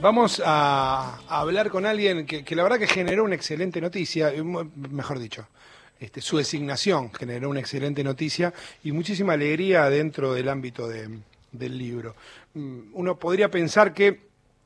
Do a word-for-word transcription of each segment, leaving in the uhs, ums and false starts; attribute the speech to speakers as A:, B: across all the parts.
A: Vamos a, a hablar con alguien que, que la verdad que generó una excelente noticia, mejor dicho, este, su designación generó una excelente noticia y muchísima alegría dentro del ámbito de, del libro. Uno podría pensar que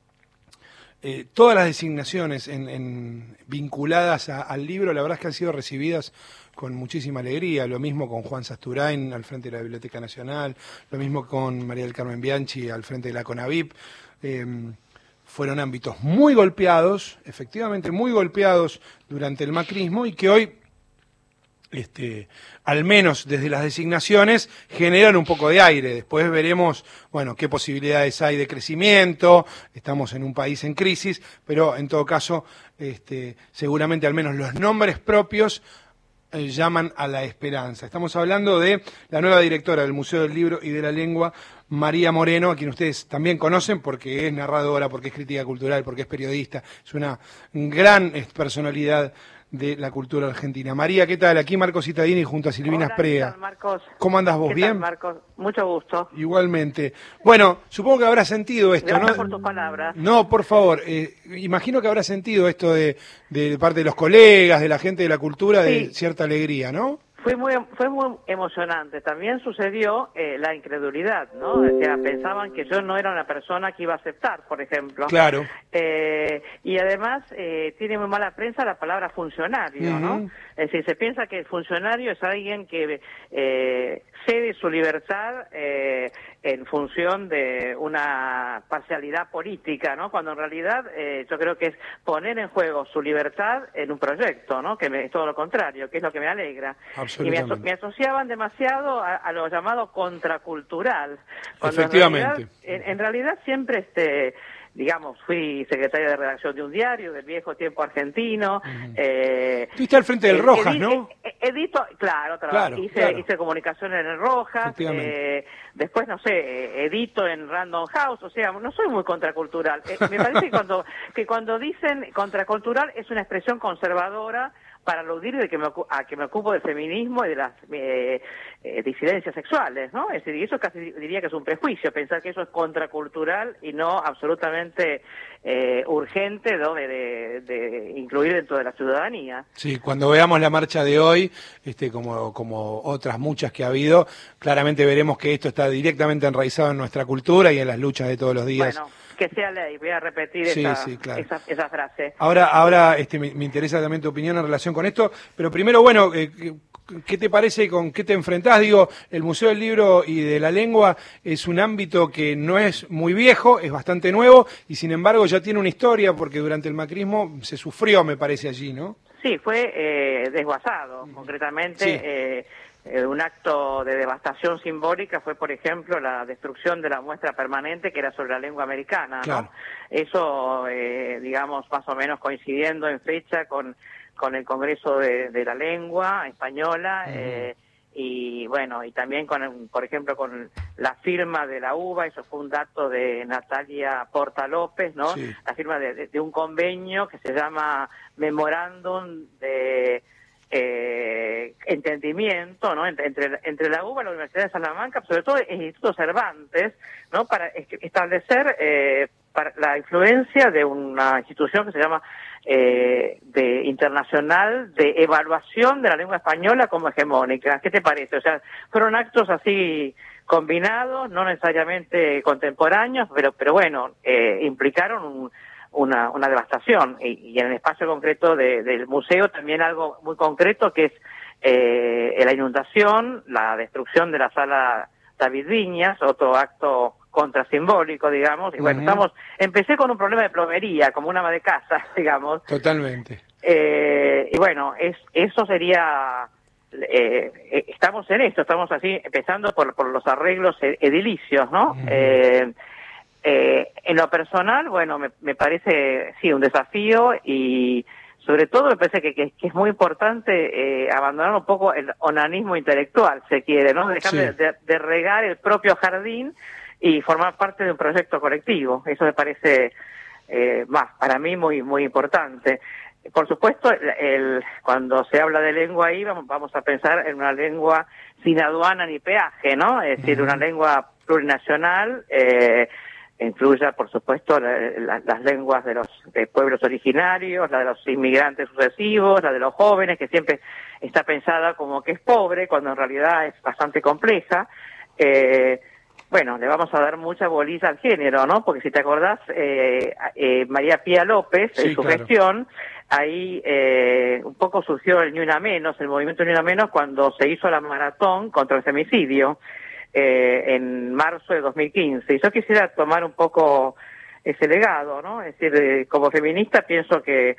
A: eh, todas las designaciones en, en, vinculadas a, al libro, la verdad es que han sido recibidas con muchísima alegría, lo mismo con Juan Sasturain al frente de la Biblioteca Nacional, lo mismo con María del Carmen Bianchi al frente de la CONAVIP. Eh, fueron ámbitos muy golpeados, efectivamente muy golpeados durante el macrismo y que hoy, este, al menos desde las designaciones, generan un poco de aire. Después veremos, bueno, qué posibilidades hay de crecimiento. Estamos en un país en crisis, pero en todo caso, este, seguramente al menos los nombres propios eh, llaman a la esperanza. Estamos hablando de la nueva directora del Museo del Libro y de la Lengua, María Moreno, a quien ustedes también conocen porque es narradora, porque es crítica cultural, porque es periodista, es una gran personalidad de la cultura argentina. María, ¿qué tal? Aquí Marcos Cittadini junto a Silvina
B: Hola,
A: Sprea.
B: ¿qué tal, Marcos?
A: ¿Cómo andas vos?
B: ¿Qué
A: ¿Bien?
B: tal, Marcos? Mucho gusto.
A: Igualmente. Bueno, supongo que habrás sentido esto,
B: Gracias
A: ¿no?
B: por tus palabras.
A: No, por favor, eh, imagino que habrás sentido esto de, de parte de los colegas, de la gente de la cultura, de
B: Sí.
A: cierta alegría, ¿no?
B: Fue muy, fue muy emocionante. También sucedió eh, la incredulidad, ¿no? O sea, pensaban que yo no era una persona que iba a aceptar, por ejemplo.
A: Claro.
B: Eh, y además eh, tiene muy mala prensa la palabra funcionario,
A: Uh-huh.
B: ¿no? Es decir, se piensa que el funcionario es alguien que eh, cede su libertad eh, en función de una parcialidad política, ¿no? Cuando en realidad eh, yo creo que es poner en juego su libertad en un proyecto, ¿no? Que me, es todo lo contrario, que es lo que me alegra. Y me, aso me asociaban demasiado a, a lo llamado contracultural. Cuando
A: Efectivamente.
B: En realidad, en, en realidad siempre este digamos, fui secretaria de redacción de un diario del viejo tiempo argentino.
A: Uh-huh.
B: eh,
A: Estuviste al frente del Rojas, ¿no?
B: Edito, claro,
A: claro,
B: hice,
A: claro.
B: hice comunicación en el Rojas, eh, después, no sé, edito en Random House, o sea, no soy muy contracultural. Eh, me parece que cuando, que cuando dicen contracultural es una expresión conservadora para aludir de que me a que me ocupo del feminismo y de las eh, eh, disidencias sexuales, ¿no? Es decir, y eso casi diría que es un prejuicio, pensar que eso es contracultural y no absolutamente eh, urgente, ¿no? de, de, de incluir dentro de la ciudadanía.
A: Sí, cuando veamos la marcha de hoy, este, como, como otras muchas que ha habido, claramente veremos que esto está directamente enraizado en nuestra cultura y en las luchas de todos los días.
B: Bueno. Que sea ley, voy a repetir
A: sí,
B: esa,
A: sí, claro.
B: esa, esa frase.
A: Ahora, ahora este, me, me interesa también tu opinión en relación con esto, pero primero, bueno, eh, ¿qué te parece, con qué te enfrentás? Digo, el Museo del Libro y de la Lengua es un ámbito que no es muy viejo, es bastante nuevo, y sin embargo ya tiene una historia, porque durante el macrismo se sufrió, me parece, allí, ¿no?
B: Sí, fue eh, desguazado, concretamente.
A: Sí.
B: Eh, Eh, un acto de devastación simbólica fue, por ejemplo, la destrucción de la muestra permanente que era sobre la lengua americana, ¿no?
A: Claro.
B: Eso, eh, digamos, más o menos coincidiendo en fecha con, con el Congreso de, de la Lengua Española, uh-huh. eh, y bueno, y también con, por ejemplo, con la firma de la U B A, eso fue un dato de Natalia Porta López, ¿no?
A: Sí.
B: La firma de, de, de un convenio que se llama Memorándum de Eh, entendimiento, ¿no? Entre, entre, entre la U B A y la Universidad de Salamanca, sobre todo el Instituto Cervantes, ¿no? Para establecer eh, para la influencia de una institución que se llama eh, de internacional de evaluación de la lengua española como hegemónica. ¿Qué te parece? O sea, fueron actos así combinados, no necesariamente contemporáneos, pero, pero bueno, eh, implicaron un Una, una devastación y, y en el espacio concreto de, del museo también algo muy concreto que es eh, la inundación, la destrucción de la sala David Viñas, otro acto contrasimbólico, digamos, y bueno, uh-huh. estamos, empecé con un problema de plomería, como una ama de casa, digamos.
A: Totalmente.
B: Eh, y bueno, es, eso sería, eh, estamos en esto, estamos así, empezando por, por los arreglos edilicios, ¿no? Uh-huh. eh, Eh, en lo personal, bueno, me, me parece, sí, un desafío y sobre todo me parece que, que, que es muy importante eh, abandonar un poco el onanismo intelectual, se quiere, ¿no? Dejar sí. de, de, de regar el propio jardín y formar parte de un proyecto colectivo. Eso me parece, eh, más, para mí muy, muy importante. Por supuesto, el, el, cuando se habla de lengua ahí, vamos, vamos a pensar en una lengua sin aduana ni peaje, ¿no? Es decir, uh-huh. una lengua plurinacional, eh, incluya, por supuesto, la, la, las lenguas de los de pueblos originarios, la de los inmigrantes sucesivos, la de los jóvenes, que siempre está pensada como que es pobre, cuando en realidad es bastante compleja. Eh, bueno, le vamos a dar mucha bolilla al género, ¿no? Porque si te acordás, eh, eh, María Pía López, sí, en su claro. gestión, ahí eh, un poco surgió el Ni Una Menos, el movimiento Ni Una Menos, cuando se hizo la maratón contra el femicidio, Eh, en marzo de dos mil quince. Y yo quisiera tomar un poco ese legado, ¿no? Es decir, eh, como feminista pienso que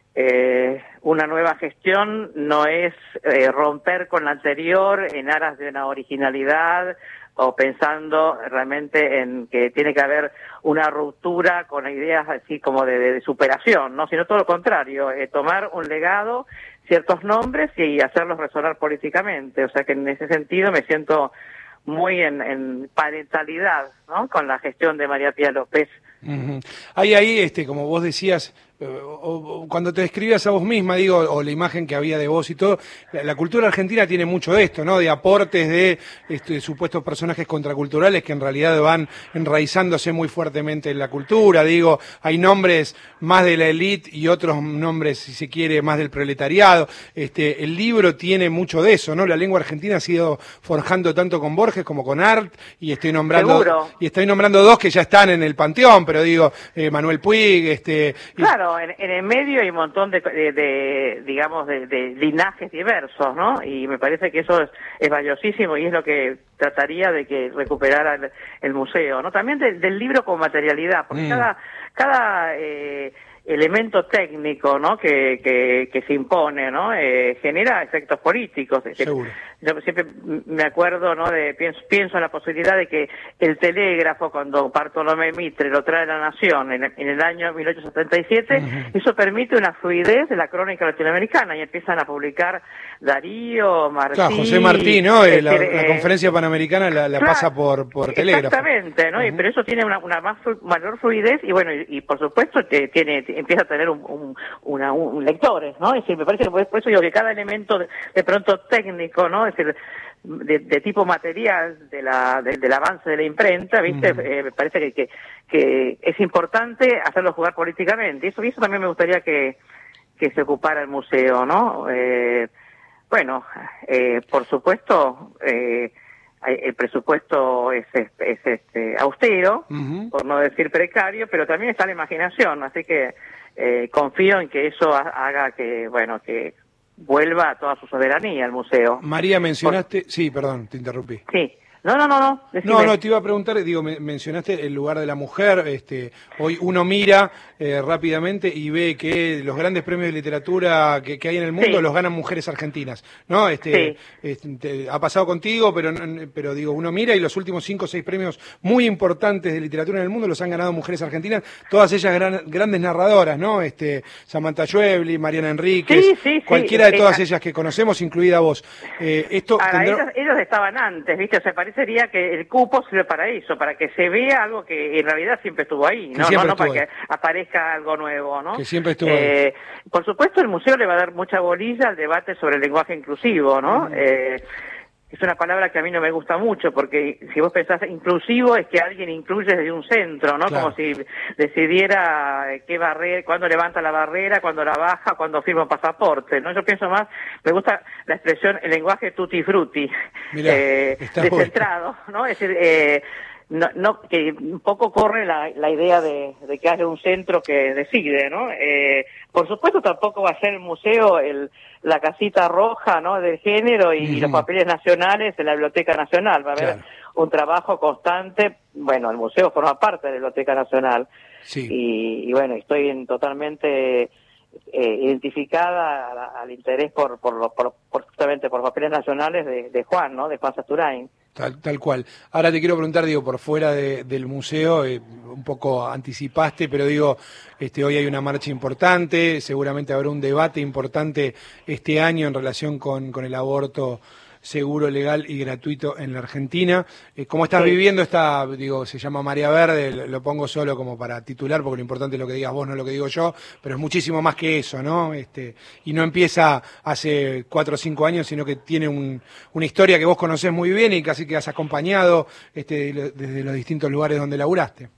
B: eh, una nueva gestión no es eh, romper con la anterior en aras de una originalidad o pensando realmente en que tiene que haber una ruptura con ideas así como de, de, de superación, ¿no? Sino todo lo contrario, eh, tomar un legado, ciertos nombres y hacerlos resonar políticamente. O sea que en ese sentido me siento muy en, en parentalidad, ¿no? Con la gestión de María Pía López.
A: Uh-huh. Hay ahí, este, como vos decías, eh, o, o, cuando te describías a vos misma, digo, o la imagen que había de vos y todo, la, la cultura argentina tiene mucho de esto, ¿no? De aportes de este, supuestos personajes contraculturales que en realidad van enraizándose muy fuertemente en la cultura. Digo, hay nombres más de la élite y otros nombres, si se quiere, más del proletariado. Este, el libro tiene mucho de eso, ¿no? La lengua argentina ha sido forjando tanto con Borges como con Art, y estoy nombrando
B: Seguro.
A: y estoy nombrando dos que ya están en el panteón, pero digo, eh, Manuel Puig, este...
B: Claro, en, en el medio hay un montón de, de, de digamos, de, de linajes diversos, ¿no? Y me parece que eso es, es valiosísimo y es lo que trataría de que recuperara el, el museo, ¿no? También de, del libro con materialidad, porque mm. cada, cada eh, elemento técnico, ¿no? Que, que, que se impone, ¿no? Eh, genera efectos políticos.
A: Seguro.
B: Yo siempre me acuerdo, ¿no? De pienso, pienso en la posibilidad de que el telégrafo, cuando Bartolomé Mitre lo trae a la Nación en el, en el año mil ochocientos setenta y siete, uh-huh. eso permite una fluidez de la crónica latinoamericana y empiezan a publicar Darío, Martí...
A: Claro, José Martí, ¿no?
B: Eh,
A: la,
B: eh,
A: la conferencia panamericana la, la
B: claro,
A: pasa por, por telégrafo.
B: Exactamente, ¿no? Uh-huh. Y, pero eso tiene una, una más mayor fluidez y bueno, y, y por supuesto que tiene empieza a tener un, un, una, un lectores, ¿no? Es decir, me parece que por eso digo que cada elemento de, de pronto técnico, ¿no? Es decir, de, de tipo material de la, de, del avance de la imprenta, ¿viste? Mm. Eh, me parece que, que, que es importante hacerlo jugar políticamente. Y eso, y eso también me gustaría que, que se ocupara el museo, ¿no? Eh, bueno, eh, por supuesto, eh, el presupuesto es, es, es este, austero, uh-huh. por no decir precario, pero también está la imaginación, así que eh, confío en que eso haga que, bueno, que vuelva a toda su soberanía al museo.
A: María, mencionaste... Por... Sí, perdón, te interrumpí.
B: Sí. No, no, no, no. Decime.
A: No, no, te iba a preguntar, digo, me, mencionaste el lugar de la mujer, este, hoy uno mira eh, rápidamente y ve que los grandes premios de literatura que, que hay en el mundo sí. los ganan mujeres argentinas, ¿no? Este, sí. este, ha pasado contigo, pero, pero digo, uno mira y los últimos cinco o seis premios muy importantes de literatura en el mundo los han ganado mujeres argentinas, todas ellas gran, grandes narradoras, ¿no? Este, Samantha Schweblin, Mariana Enríquez,
B: sí, sí,
A: cualquiera
B: sí.
A: de todas ellas que conocemos, incluida vos. Eh, esto
B: Ahora,
A: tendrá...
B: ellos, ellos estaban antes, ¿viste? O sea, parece sería que el cupo sirve para eso, para que se vea algo que en realidad siempre estuvo ahí, no, no, no para ahí. Que aparezca algo nuevo, ¿no?
A: Que siempre estuvo
B: eh,
A: ahí.
B: Por supuesto, el museo le va a dar mucha bolilla al debate sobre el lenguaje inclusivo, ¿no? Mm. Eh, es una palabra que a mí no me gusta mucho, porque si vos pensás inclusivo es que alguien incluye desde un centro, ¿no? Claro. Como si decidiera qué barrera, cuándo levanta la barrera, cuándo la baja, cuándo firma un pasaporte, ¿no? Yo pienso más, me gusta la expresión, el lenguaje tutti frutti, Mirá, eh, descentrado, bueno. ¿no? Es decir, eh, no, no, que un poco corre la, la idea de, de que haya un centro que decide, ¿no? Eh, por supuesto tampoco va a ser el museo el, la casita roja, ¿no? Del género y uh-huh. los papeles nacionales en la Biblioteca Nacional. Va a haber claro. un trabajo constante. Bueno, el museo forma parte de la Biblioteca Nacional.
A: Sí.
B: Y, y bueno, estoy en totalmente eh, identificada al, al interés por, por, por, por justamente por papeles nacionales de, de Juan, ¿no? De Juan Sasturain.
A: Tal, tal cual. Ahora te quiero preguntar, digo, por fuera de, del museo, eh, un poco anticipaste, pero digo, este, hoy hay una marcha importante, seguramente habrá un debate importante este año en relación con, con el aborto seguro, legal y gratuito en la Argentina. Eh, ¿Cómo estás sí. viviendo esta, digo, se llama Marea Verde, lo pongo solo como para titular, porque lo importante es lo que digas vos, no lo que digo yo, pero es muchísimo más que eso, ¿no? Este, y no empieza hace cuatro o cinco años, sino que tiene un, una historia que vos conocés muy bien y casi que has acompañado este, desde los distintos lugares donde laburaste.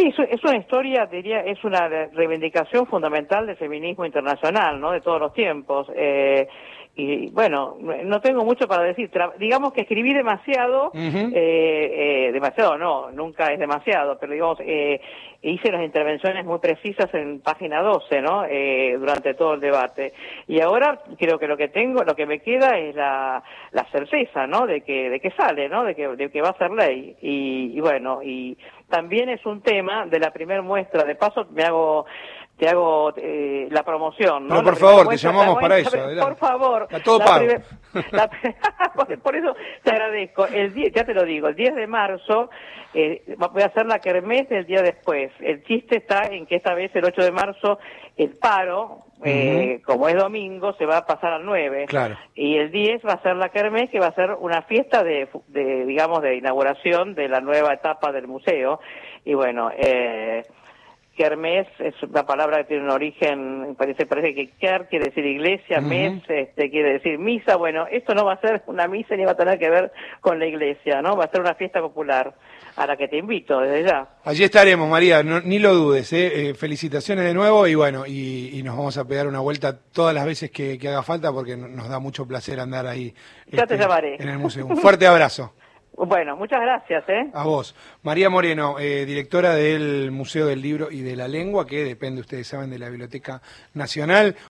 B: Sí, es, es una historia, diría, es una reivindicación fundamental del feminismo internacional, ¿no? De todos los tiempos. Eh, y bueno, no tengo mucho para decir. Tra digamos que escribí demasiado, uh-huh. eh, eh, demasiado no, nunca es demasiado, pero digamos, eh, hice las intervenciones muy precisas en página doce, ¿no? Eh, durante todo el debate. Y ahora creo que lo que tengo, lo que me queda es la, la certeza, ¿no? De que, de que sale, ¿no? De que, de que va a ser ley. Y, y bueno, y también es un tema de la primer muestra. De paso, me hago, te hago eh, la promoción, ¿no?
A: No, por favor, muestra, te llamamos para eso.
B: Adelante. Por favor.
A: Está todo pago.
B: Primer, la, por, por eso te agradezco. El diez, ya te lo digo, el diez de marzo eh, voy a hacer la kermés del día después. El chiste está en que esta vez, el ocho de marzo, el paro, eh, uh-huh. como es domingo, se va a pasar al nueve.
A: Claro.
B: Y el diez va a ser la kermés, que va a ser una fiesta de, de digamos, de inauguración de la nueva etapa del museo. Y bueno, eh, kermés es una palabra que tiene un origen, parece, parece que ker quiere decir iglesia, uh-huh. mes este, quiere decir misa. Bueno, esto no va a ser una misa ni va a tener que ver con la iglesia, ¿no? Va a ser una fiesta popular a la que te invito desde ya.
A: Allí estaremos, María, no, ni lo dudes, ¿eh? Eh, felicitaciones de nuevo y bueno, y, y nos vamos a pegar una vuelta todas las veces que, que haga falta porque nos da mucho placer andar ahí
B: ya
A: este,
B: te llamaré.
A: En el museo. Un fuerte abrazo.
B: Bueno, muchas gracias, ¿eh?
A: A vos. María Moreno, eh, directora del Museo del Libro y de la Lengua, que depende, ustedes saben, de la Biblioteca Nacional.